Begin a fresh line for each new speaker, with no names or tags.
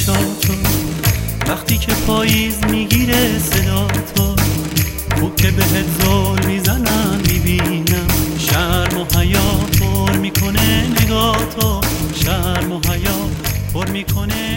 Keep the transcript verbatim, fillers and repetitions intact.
چشاتو، وقتی که پاییز میگیره صدا تو، خوب که بهت زل میزنم میبینم، شرم و حیا پر میکنه نگاه تو، شرم و حیا پر میکنه